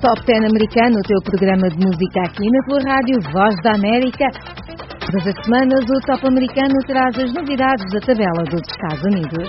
Top 10 americano, o teu programa de música aqui na tua rádio Voz da América. Todas as semanas o Top americano traz as novidades da tabela dos Estados Unidos.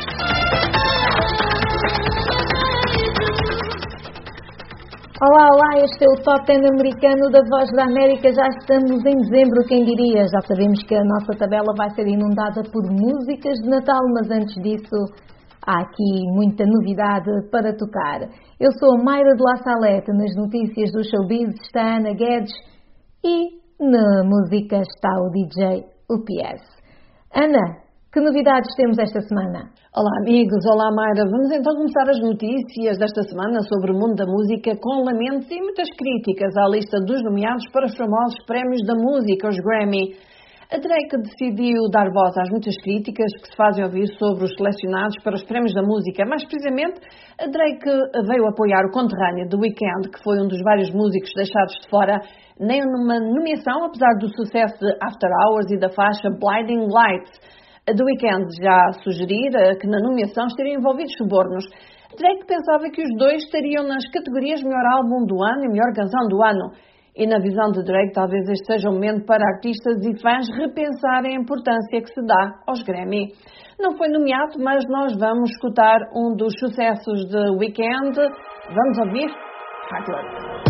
Olá, este é o Top 10 americano da Voz da América. Já estamos em dezembro, quem diria? Já sabemos que a nossa tabela vai ser inundada por músicas de Natal, mas antes disso há aqui muita novidade para tocar. Eu sou a Mayra de La Salete, nas notícias do showbiz está a Ana Guedes e na música está o DJ UPS. Ana, que novidades temos esta semana? Olá amigos, olá Mayra. Vamos então começar as notícias desta semana sobre o mundo da música com lamentos e muitas críticas à lista dos nomeados para os famosos prémios da música, os Grammy. A Drake decidiu dar voz às muitas críticas que se fazem ouvir sobre os selecionados para os prémios da música. Mais precisamente, a Drake veio apoiar o conterrâneo The Weeknd, que foi um dos vários músicos deixados de fora, nem numa nomeação, apesar do sucesso de After Hours e da faixa Blinding Lights. A The Weeknd já sugerira que na nomeação estariam envolvidos subornos. Drake pensava que os dois estariam nas categorias Melhor Álbum do Ano e Melhor Canção do Ano. E na visão de Drake, talvez este seja um momento para artistas e fãs repensarem a importância que se dá aos Grammy. Não foi nomeado, mas nós vamos escutar um dos sucessos de Weeknd. Vamos ouvir Hard Work.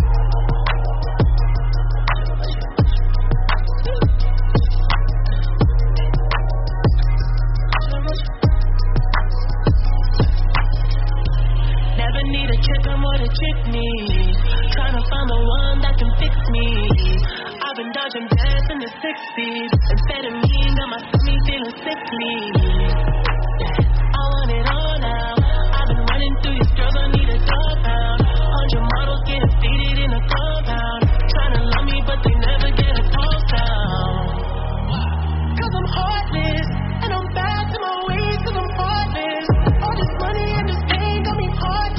Need a trick, I'm what a chick needs. Trying to find the one that can fix me. I've been dodging death in the 6 speed. Amphetamine got my stomach feeling sickly. I want it all now. I've been running through your girls, I need a dog pound. 100 models getting seated in a compound. Trying to love me, but they never get a call sound. Cause I'm heartless, and I'm back to my ways, cause I'm heartless. All this money and this pain got me heartless.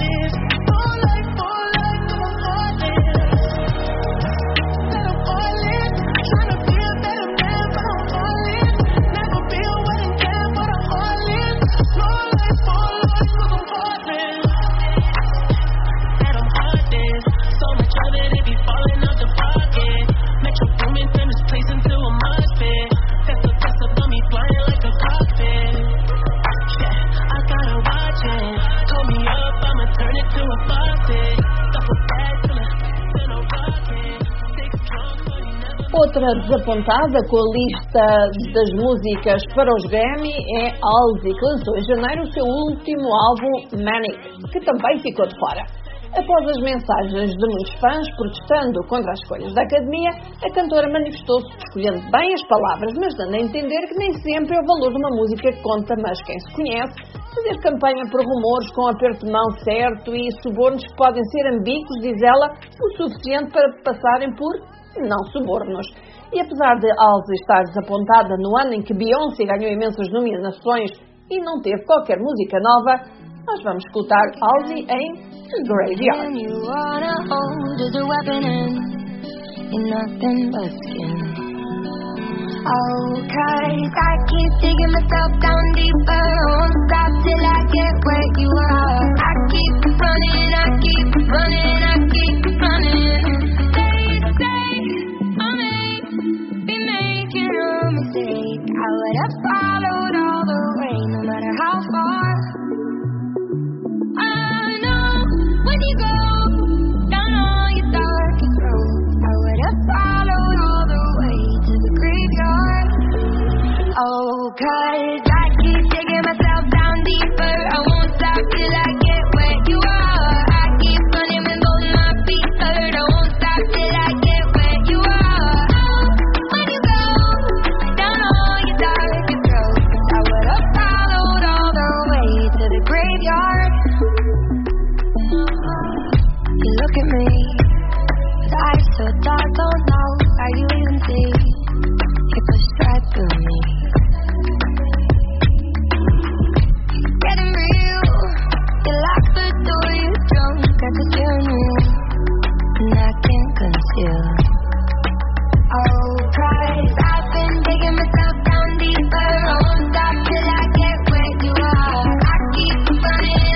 Outra desapontada com a lista das músicas para os Grammy é Halsey, que lançou em janeiro o seu último álbum Manic, que também ficou de fora. Após as mensagens de muitos fãs protestando contra as escolhas da Academia, a cantora manifestou-se escolhendo bem as palavras, mas dando a entender que nem sempre é o valor de uma música que conta, mas quem se conhece, fazer campanha por rumores com aperto de mão certo e subornos que podem ser ambíguos, diz ela, o suficiente para passarem por não subornos. E apesar de Halsey estar desapontada no ano em que Beyoncé ganhou imensas nomeações e não teve qualquer música nova, nós vamos escutar Halsey em Graveyard. I would have followed all the way, no matter how far. I know when you go down all your darkest roads, I would have followed all the way to the graveyard. Oh, 'cause I keep digging myself down deeper. I won't stop till I get where you are. I keep running with both my feet hurt. I won't stop till I get where you are. When you go down all your darkest roads, I would have followed all the way to the graveyard. You look at me with eyes so dark, don't know how you even see. You pushed right through me. Getting real, you locked the door, you drunk at the steering wheel, and I can't conceal. Oh, 'cause I've been digging myself down deeper. I won't stop till I get where you are. I keep running.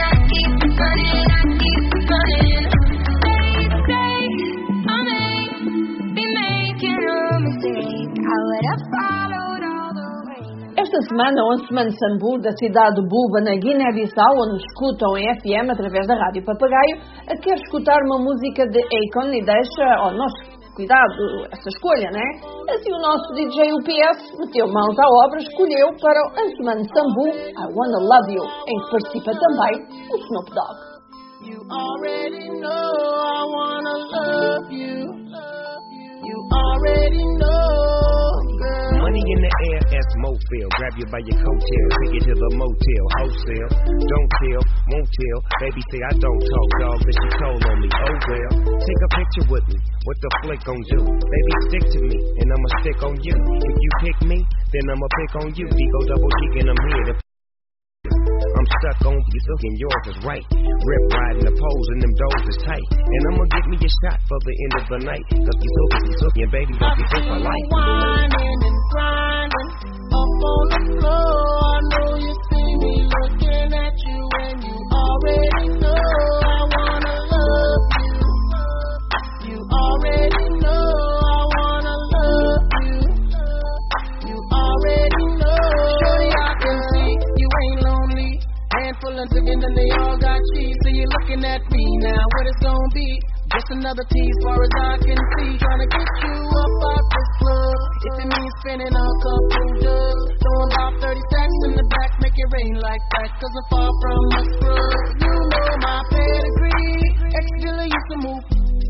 semana, Osman Sambu, da cidade de Buba, na Guiné-Bissau, onde escutam em FM através da Rádio Papagaio, quer escutar uma música de Akon e deixa ao nosso cuidado essa escolha, né? Assim o nosso DJ UPS meteu mãos à obra, escolheu para o Osman Sambu I Wanna Love You, em que participa também o Snoop Dogg. You already know I wanna love you. You already know, girl. Money in the air, that's Mofil. Grab you by your coattail, take you to the motel, wholesale. Don't tell, won't tell. Baby say I don't talk, dog, but she told on me. Oh well, take a picture with me. What the flick gon' do? Baby, stick to me, and I'ma stick on you. If you pick me, then I'ma pick on you. Digo double G, and I'm here to. I'm stuck on you, and yours is right. Rip riding the poles, and them doors is tight. And I'ma get me a shot for the end of the night. Cause you looking, baby, don't be for life. Whining and grinding up on the floor. I know you see me looking at you, and you already know I wanna love you. You already know I wanna love you. You already know. Shorty, I can see you ain't lonely. Handful of chicken and they all got cheese. So you're looking at me now, what it's gonna be? Just another tease, far as I can see. Trying to get you up out this club. If it means spending a couple dubs, throwing about 30 stacks in the back, make it rain like that. Cause I'm far from a scrub. You know my pedigree. Ex-dealer used to move.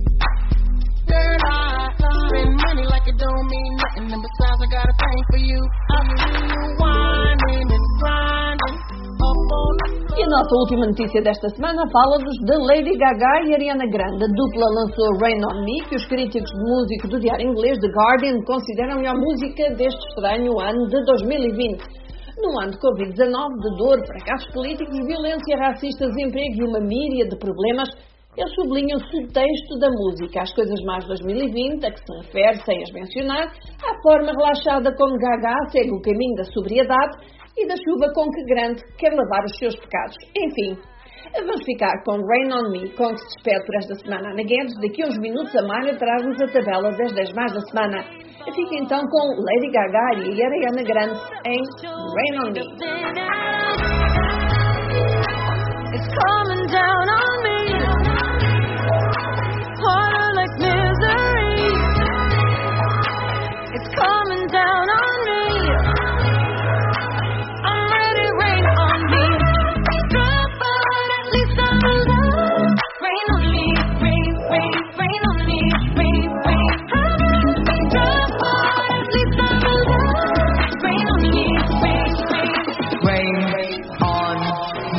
Girl, I spend money like it don't mean nothing. And besides, I got a pain for you. I see you whining and grinding. E a nossa última notícia desta semana fala-nos de Lady Gaga e Ariana Grande. A dupla lançou Rain On Me, que os críticos de música do diário inglês The Guardian consideram a melhor música deste estranho ano de 2020. Num ano de Covid-19, de dor, fracassos políticos, violência racista, desemprego e uma míria de problemas, eles sublinham o subtexto da música, as coisas mais 2020, a que se refere, sem as mencionar, à forma relaxada como Gaga segue o caminho da sobriedade e da chuva com que Grande quer lavar os seus pecados. Enfim, vamos ficar com Rain On Me, com que se despede por esta semana. Ana Guedes, daqui a uns minutos a Mayra traz-nos a tabela das 10 mais da semana. Fica então com Lady Gaga e Ariana Grande em Rain On Me. It's coming down on me, harder like misery. It's coming down on me. I'm ready, rain on me. Drop out, at least I'm alive. Rain on me, rain, rain, rain on me, rain, rain. Drop out, at least I'm alive. Rain on me, rain, rain. Rain on me.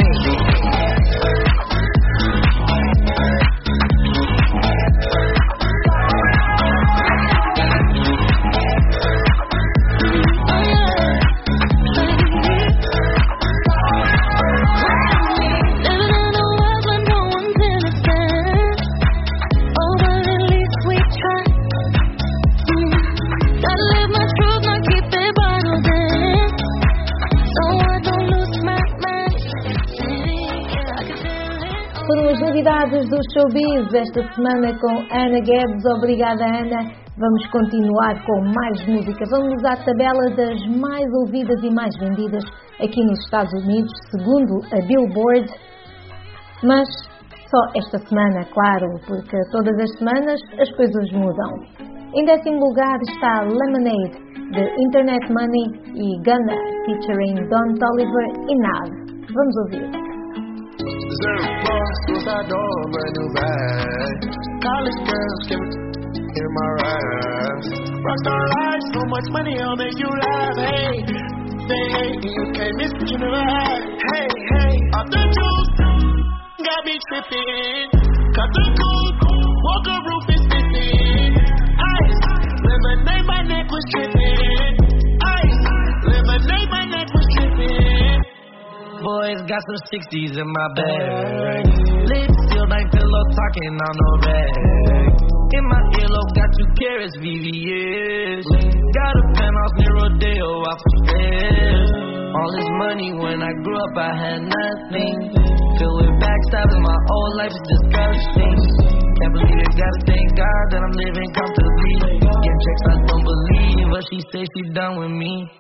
Foram as novidades do showbiz esta semana com Ana Guedes. Obrigada, Ana. Vamos continuar com mais música. Vamos à tabela das mais ouvidas e mais vendidas aqui nos Estados Unidos, segundo a Billboard. Mas só esta semana, claro, porque todas as semanas as coisas mudam. Em 10º lugar está Lemonade, de Internet Money e Gunna, featuring Don Toliver e Nav. Vamos ouvir. Deserve boss, suicide door, brand new bag. College girls give me in my raps. Rockstar life, so much money, I'll make you laugh. Hey, they hate you can't miss what you never had. Hey, hey, off the juice, got me tripping. Cut the coupe, walker roof is missing. Ice, lemonade, my neck was tripping. Ice, lemonade, my neck was tripping. Boys got some 60s in my bag. Lit still ain't pillow talking on no rag. In my earlobe got 2 carats VVS. Got a penthouse near Rodeo off the stairs. All this money when I grew up I had nothing. Filled with backstabbing, my whole life is disgusting. Can't believe it, gotta thank God that I'm living comfortably. Get checks I don't believe, but she say she done with me.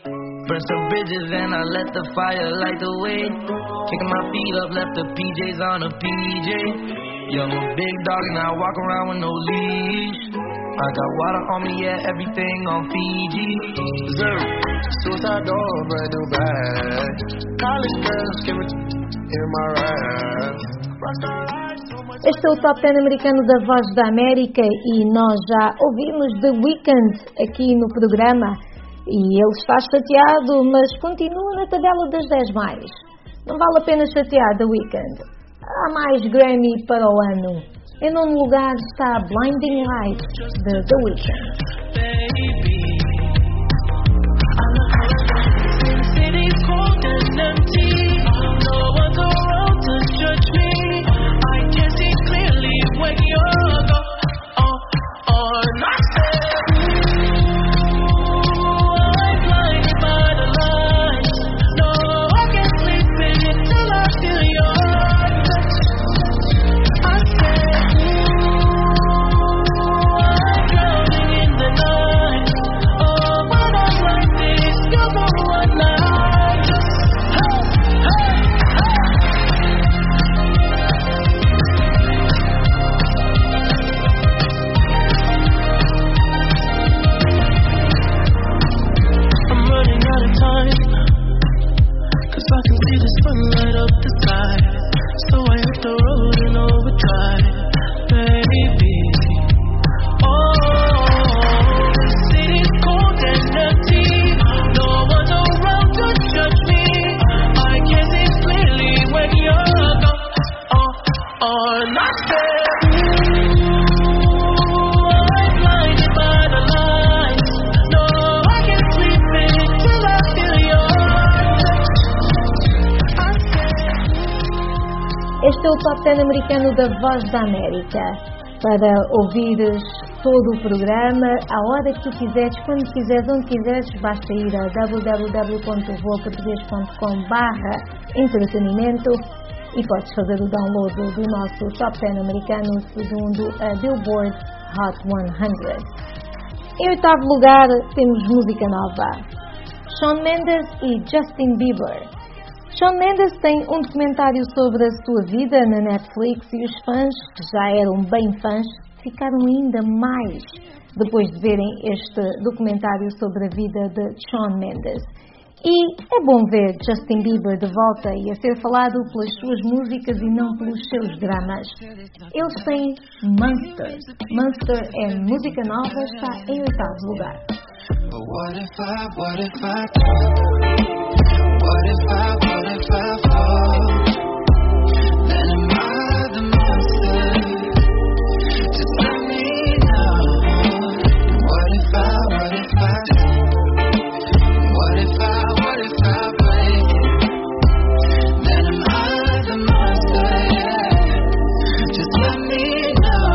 Burn some bridges and I let the fire light the way. Kicking my feet up, left the PJs on a PJ. Yeah, I'm a big dog and I walk around with no leash. I got water on me, yeah, everything on Fiji. Zero, suicide door, brand new bag. College girls, give it in my rap. Este é o Top 10 americano da Voz da América e nós já ouvimos The Weeknd aqui no programa. E ele está chateado, mas continua na tabela das 10 mais. Não vale a pena chatear The Weeknd. Há mais Grammy para o ano. Em nono lugar está Blinding Lights, de The Weeknd. Este é o Top 10 americano da Voz da América. Para ouvires todo o programa, à hora que tu quiseres, quando quiseres, onde quiseres, basta ir a www.voaportugues.com/entretenimento e podes fazer o download do nosso Top 10 americano segundo a Billboard Hot 100. Em oitavo lugar temos música nova. Shawn Mendes e Justin Bieber. Shawn Mendes tem um documentário sobre a sua vida na Netflix e os fãs, que já eram bem fãs, ficaram ainda mais depois de verem este documentário sobre a vida de Shawn Mendes. E é bom ver Justin Bieber de volta e a ser falado pelas suas músicas e não pelos seus dramas. Eles têm Monster. Monster é música nova, está em oitavo lugar. What if I fall? Then am I the monster? Just let me know. What if I break it? Then am I the monster? Just let me know.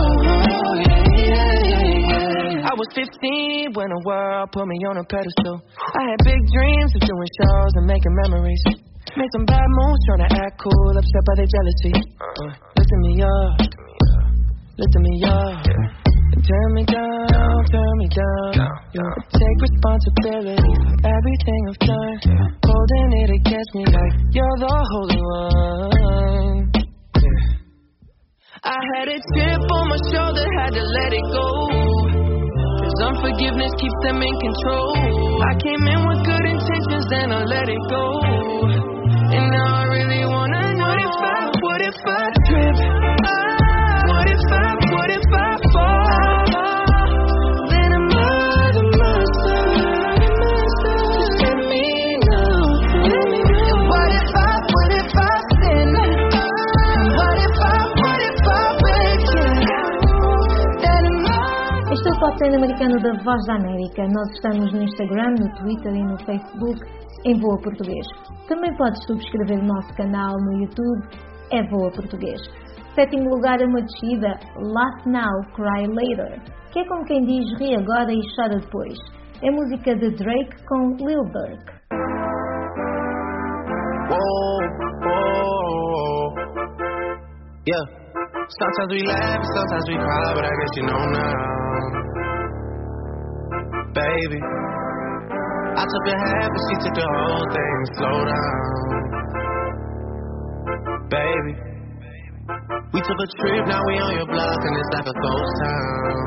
I was 15 when the world put me on a pedestal. I had big dreams of doing shows and making memories. Made some bad moves trying to act cool, upset by their jealousy. Lifting me up, turn me down. Take responsibility for everything I've done. Holding it against me like you're the holy one. I had a chip on my shoulder, had to let it go. Unforgiveness keeps them in control. I came in with good intentions, then I let it go. And now I really wanna know what if I trip? What if I fall? Then am I the monster? Just let me know. And what if I sin? And what if I break it? Then am I. Este é o Top 10 americano da Voz da América. Nós estamos no Instagram, no Twitter e no Facebook em Voa Português. Também podes subscrever o nosso canal no YouTube, é Voa Português. Sétimo lugar é uma descida, Laugh Now, Cry Later, que é como quem diz ri agora e chora depois. É música de Drake com Lil Durk. Yeah, sometimes we laugh, sometimes we cry, but I guess you know now. Baby, I took a half and she took the whole thing. Slow down, baby. We took a trip, now we on your block and it's like a ghost town.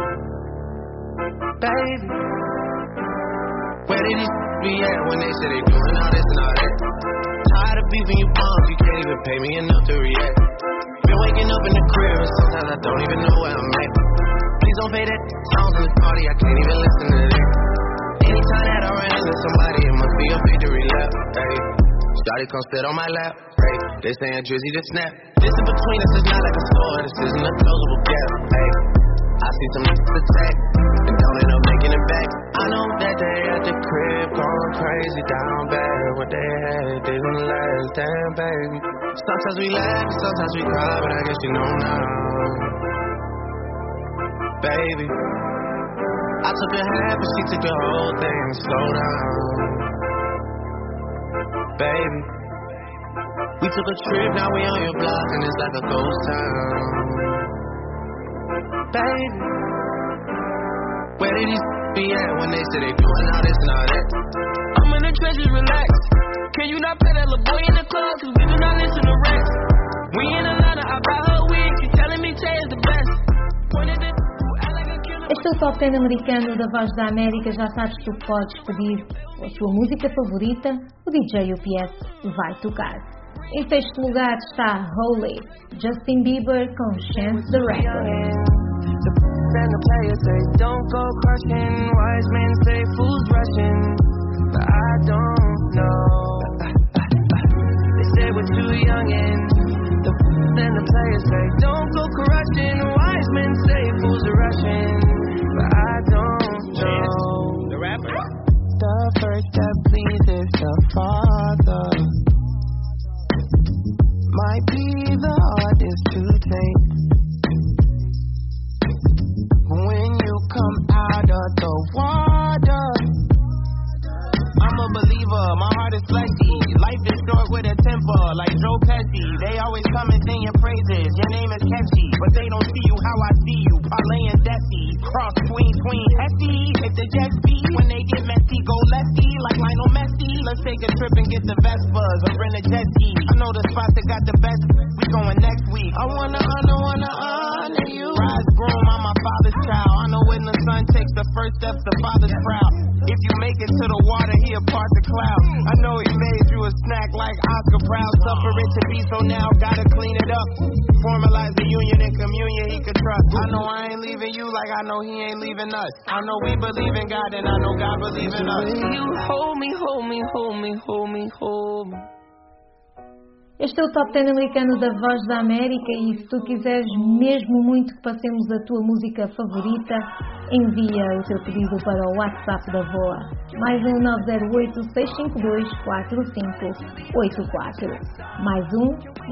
Baby, where did these be at when they say they doing all this and all that? Tired of beefing you bums, you can't even pay me enough to react. Been waking up in the crib and sometimes I don't even know where I'm at. Please don't play that songs in the party, I can't even listen to that. Anytime that I run into somebody, it must be a victory lap. Hey, Shawty come sit on my lap. Hey, they saying Drizzy to snap. This in between us is not like a store, this isn't a closable gap. Hey, I see some attack and don't end up making it back. I know that they at the crib going crazy down bad. What they had didn't last, damn baby. Sometimes we laugh and sometimes we cry, but I guess you know now, baby. I took a half and she took the whole thing. Slow down, baby. We took a trip, now we on your block and it's like a ghost town. Baby, where did these be at when they say they doing all this and all that? I'm in the trenches, relax. Can you not play that little boy in the club? Cause we do not listen to rats. We in Atlanta, I buy her wig. She telling me Tay is the best. Pointed at Este é o Top 10 americano da Voz da América. Já sabes que tu podes pedir a sua música favorita, o DJ UPS vai tocar. Em sexto lugar está Holy, Justin Bieber com Chance the Rapper. And the players say don't go crushing. Wise men say fools rushing, but I don't know. They say we're too young and the players say don't go crushing. Wise men say fools are rushing, but I don't know. The rapper. The first that pleases the Father might be the hardest to take. When you come out of the water, I'm a believer, my heart is fleshy. Life is short with a temper, like Joe Pesci. They always come and sing your praises, your name is catchy, but they don't see you how I see you, parlaying deathy. Cross tween, hefty, hit the jet ski. When they get messy, go lefty, like Lionel Messi. Let's take a trip and get the Vespas, or rent a jet ski. I know the spot that got the best, we going next week. I wanna honor you. Rise groom, I'm my father's child. I know when the son takes the first steps, the father's proud. If you make it to the water, he'll part the clouds. I know he made you a snack like Oscar Proud. Suffer it to be, so now gotta clean it up. Formalize the union and communion he could trust. I know I ain't leaving you like I know he ain't leaving us. I know we believe in God and I know God believes in us. You hold me, hold me, hold me, hold me, hold me. Este é o Top 10 americano da Voz da América e se tu quiseres mesmo muito que passemos a tua música favorita, envia o teu pedido para o WhatsApp da VOA. Mais um 908-652-4584. Mais um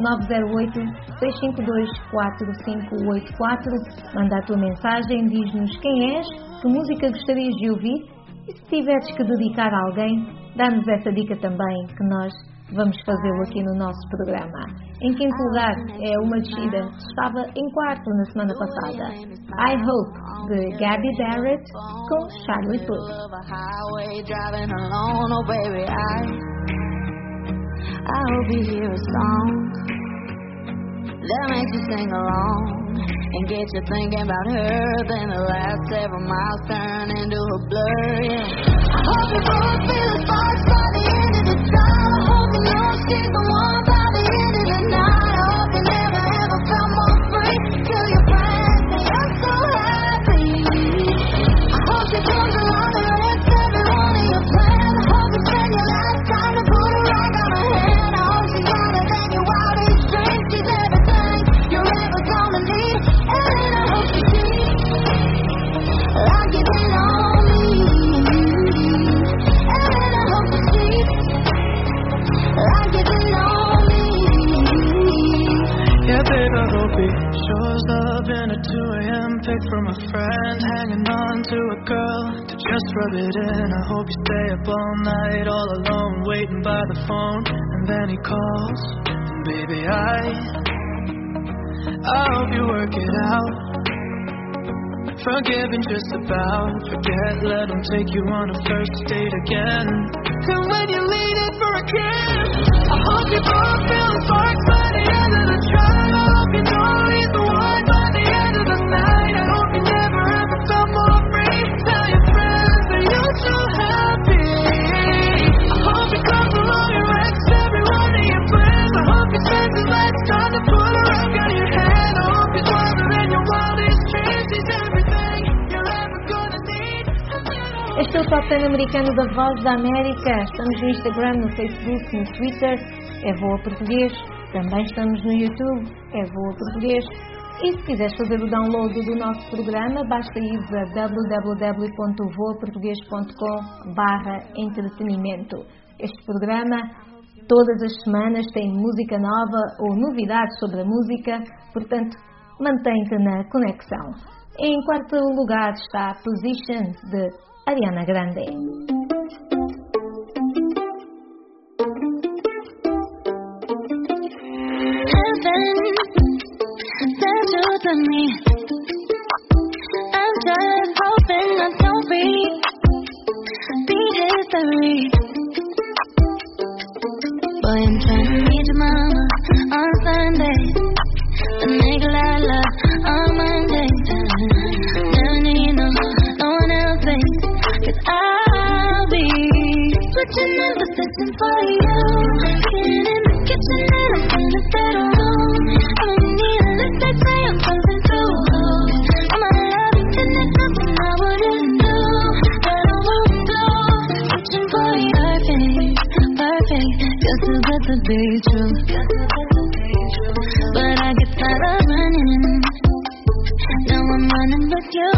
908-652-4584. Manda a tua mensagem, diz-nos quem és, que música gostarias de ouvir e se tiveres que dedicar a alguém, dá-nos essa dica também que nós vamos fazê-lo aqui no nosso programa. Em quinto lugar é uma descida. Estava em quarto na semana passada. I Hope, de Gabby Barrett com Charlie Puth. I hope you hear a song that makes you sing along and get you thinking about her. Then the last several miles turn into a blur. Yeah. I hope you both feel the sparks by the end of the time. I hope you know she's the one by the end of the night. I hope you never ever felt more free till your friends say you're so happy. I hope she comes along and lets every one of your plans. I hope you spend your lifetime to put a rock on her hand. I hope she's brighter than your wildest dreams. She's everything you're ever gonna need. And I hope she sees like you did on me. And I hope she sees like you did on me. Yeah, babe, I hope he shows up in a 2 a.m. pic from a friend, hanging on to a girl to just rub it in. I hope you stay up all night, all alone, waiting by the phone, and then he calls, and baby, I hope you work it out. Forgiven just about. Forget, let them take you on a first date again. And when you lean in for a kiss, I hope you both feel sparks by the end of the drive. I hope you know he's the one by the end of the night. I hope you never ever felt more free. Tell your friends that you're so happy. I hope you come along your ex, every one of your friends. I hope you spend his last time to put a ring on your hand. I hope he's wiser than your wildest dreams. He's everything you're ever gonna need. Este é o Top 10 americano da Voz da América. Estamos no Instagram, no Facebook, no Twitter. É Voa Português. Também estamos no YouTube. É Voa Português. E se quiseres fazer o download do nosso programa, basta ir a www.voaportugues.com/entretenimento. Este programa, todas as semanas, tem música nova ou novidades sobre a música, portanto, mantém-te na conexão. Em quarto lugar está Position, de Ariana Grande. To me, I'm just hoping I don't beat history. Boy, I'm trying to meet your mama on Sunday, but make a lot of love on Monday. Never need no one else, cause I'll be switching up positions for you. Getting in the kitchen and I'm in the bedroom. I don't need a list that say I'm something too close. I'm a loving connect, nothing I wouldn't do, but I won't do. Switching for you, perfect, you're too good to be true. But I get tired of running. Now I'm running with you.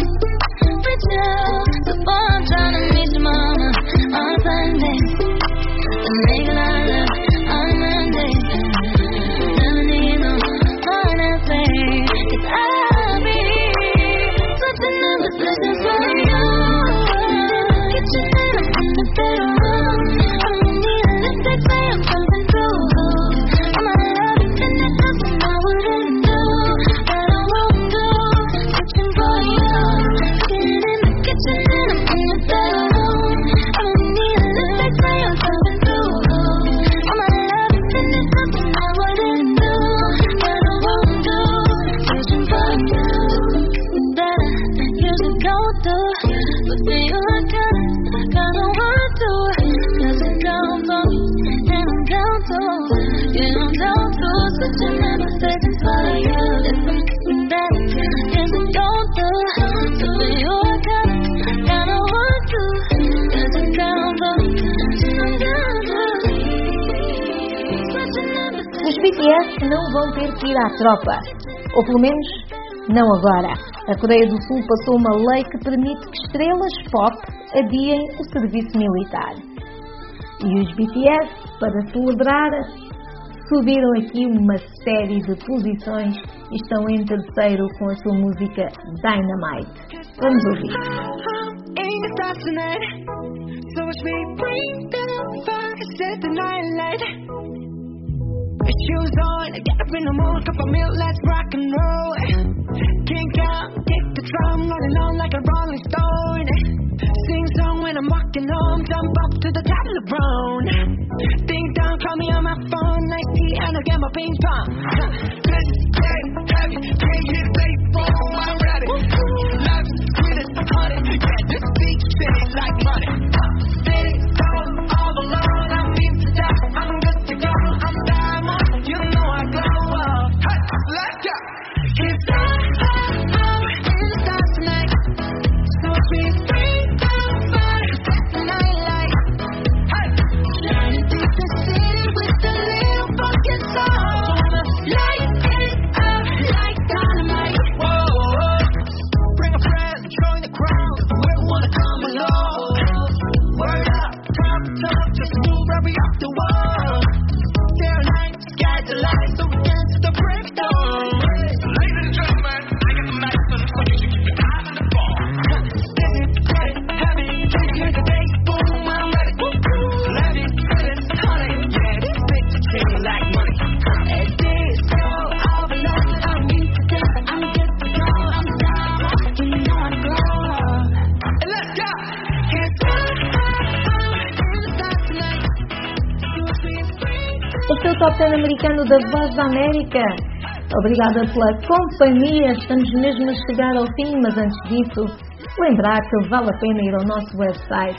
So boy, I'm trying to meet your mama on Sunday, and make a lot of love on Monday. Never need no one else, cause I'll be switching up positions for you. Kitchen and I'm in the bedroom. I don't need a list that say I'm something too close. I'm a loving connect, nothing I wouldn't do, but I won't do. Switching for you. Kitchen and I'm in the bedroom. I don't need a list that say I'm something too close. I'm a loving connect, nothing I wouldn't do, but I won't do. Searching for you that I usually go through, but for you I kinda want to. Cause I'm down for me, and I'm down to, yeah, I'm down to. Switching up my searching for you. There's something that I usually go through, so for you I kinda want to. Cause I'm down for me, and I'm down to. Os BTS não vão ter que ir à tropa, ou pelo menos não agora. A Coreia do Sul passou uma lei que permite que estrelas pop adiem o serviço militar. E os BTS, para celebrar, subiram aqui uma série de posições e estão em terceiro com a sua música Dynamite. Vamos ouvir. Shoes on, get up in the mood, cup of milk, let's rock and roll. Kink out, kick the drum, rolling on like a rolling stone. Sing song when I'm walking home, jump up to the top of the brown. Ding dong, call me on my phone, nice tea and I'll get my ping pong. Let's get heavy, can't get baseball, I'm ready. Life's sweet as honey, yeah, this beat shit like money. Steady, all alone, I'm in to die, I'm good to go, I'm diamond. You know I glow up. Hey, let's go. It's in the stars tonight. So please bring down fire. The night light. Hey, shining through the city with a little funky soul. Light Top 10 americano da Voz da América. Obrigada pela companhia, estamos mesmo a chegar ao fim, mas antes disso, lembrar que vale a pena ir ao nosso website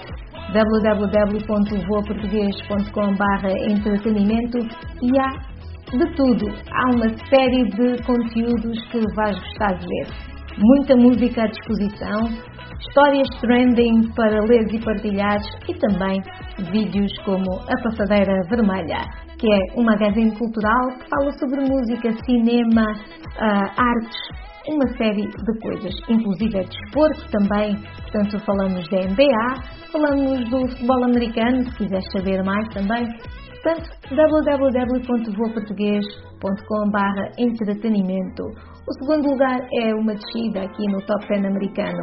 www.voaportugues.com/entretenimento e há de tudo. Há uma série de conteúdos que vais gostar de ver. Muita música à disposição, histórias trending para leres e partilhares e também vídeos como A Passadeira Vermelha, que é um magazine cultural que fala sobre música, cinema, artes, uma série de coisas, inclusive desporto também. Portanto, falamos da NBA, falamos do futebol americano, se quiseres saber mais também. Portanto, www.voaportugues.com/entretenimento. O segundo lugar é uma descida aqui no Top 10 americano.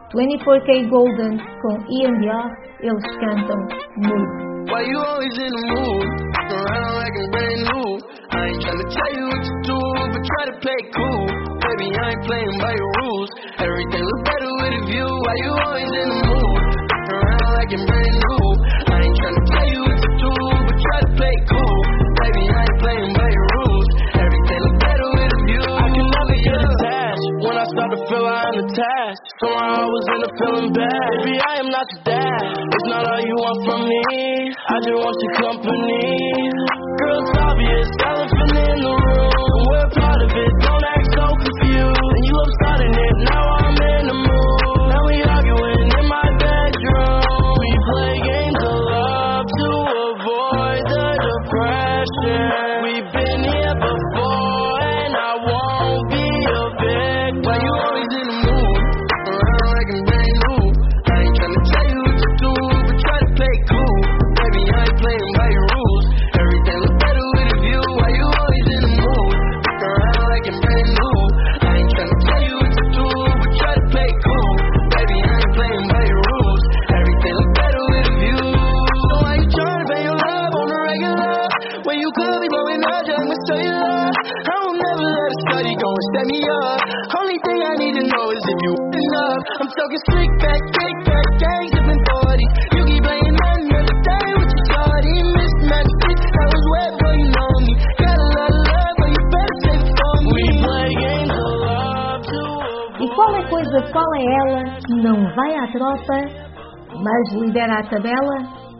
24K Golden com EMDR, eles cantam Mood. Why you always in the mood? Around like I'm brand new. I ain't tryna tell you what to do, but try to play cool. Baby, I ain't playing by your rules. Everything look better with a view. Why you always in the mood? Around like I'm brand new. I ain't tryna tell you what to do, but try to play cool. Baby, I ain't playing by your rules. Everything look better with a view. I can never get attached. When I start to feel I'm attached, somehow I was in a feeling bad. Baby, I am not your dad. It's not all you want from me. I just want your company. Girl, it's obvious, elephant in the room. We're part of it, don't act so confused. And you love starting it, now I'm in the mood. Now we arguing in my bedroom. We play games of love to avoid the depression. We've been here before and I won't be a victim. Why you always in the mood? Around like I'm brand new. I ain't tryna tell you what to do, but try to play cool. Baby, I ain't playing by your rules. Everything look better with a view. Why you always in the mood? Around like I'm brand new. I ain't tryna tell you what to do, but try to play cool. Baby, I ain't playing by your rules. Everything look better with a view. So why you tryna pay your love on the regular? When you could be blowing up, just my cellular. I will never let a study go and set me up. Only thing I need to know is if you enough. I'm talking slick back, kick back, gang sipping 40. You keep playing nothing every day with your shorty. Mismatch bitch, that was wet, boy, you know me. Got a lot of love, but you better save it for me. We play games of love to avoid. E qual é a coisa, qual é ela que não vai à tropa, mas lidera a tabela?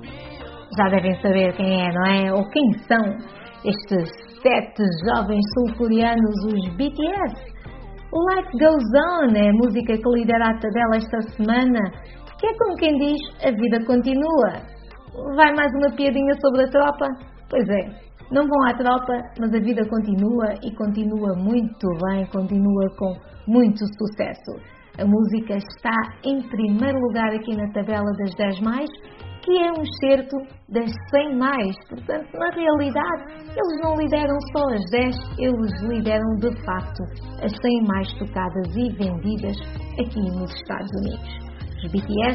Já devem saber quem é, não é? Ou quem são estes 7 jovens sul-coreanos, os BTS. Life Goes On é a música que lidera a tabela esta semana, que é como quem diz, a vida continua. Vai mais uma piadinha sobre a tropa? Pois é, não vão à tropa, mas a vida continua e continua muito bem, continua com muito sucesso. A música está em primeiro lugar aqui na tabela das 10 mais, que é um excerto das 100 mais. Portanto, na realidade, eles não lideram só as 10, eles lideram de facto as 100 mais tocadas e vendidas aqui nos Estados Unidos. Os BTS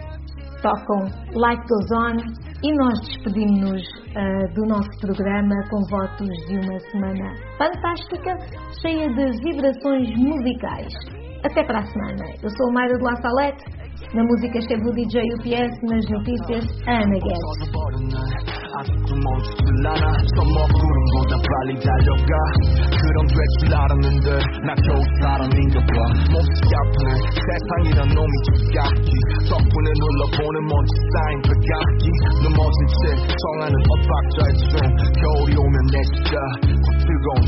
tocam Life Goes On e nós despedimos-nos do nosso programa com votos de uma semana fantástica, cheia de vibrações musicais. Até para a semana. Eu sou Mayra de La Salette. Na música esteve o DJ UPS, nas notícias a Ana Guedes. 아직도 멈추질 않아 써먹구름보다 빨리 달려가 그럼 될 줄 알았는데 나 겨우 사람인가 봐 몹시 아프네 세상이란 놈이 지갑기 덕분에 눌러보는 먼지 쌓인 배갑기 넘어진 채 정하는 엇박자의 춤 겨울이 오면 내 진짜 뜨거운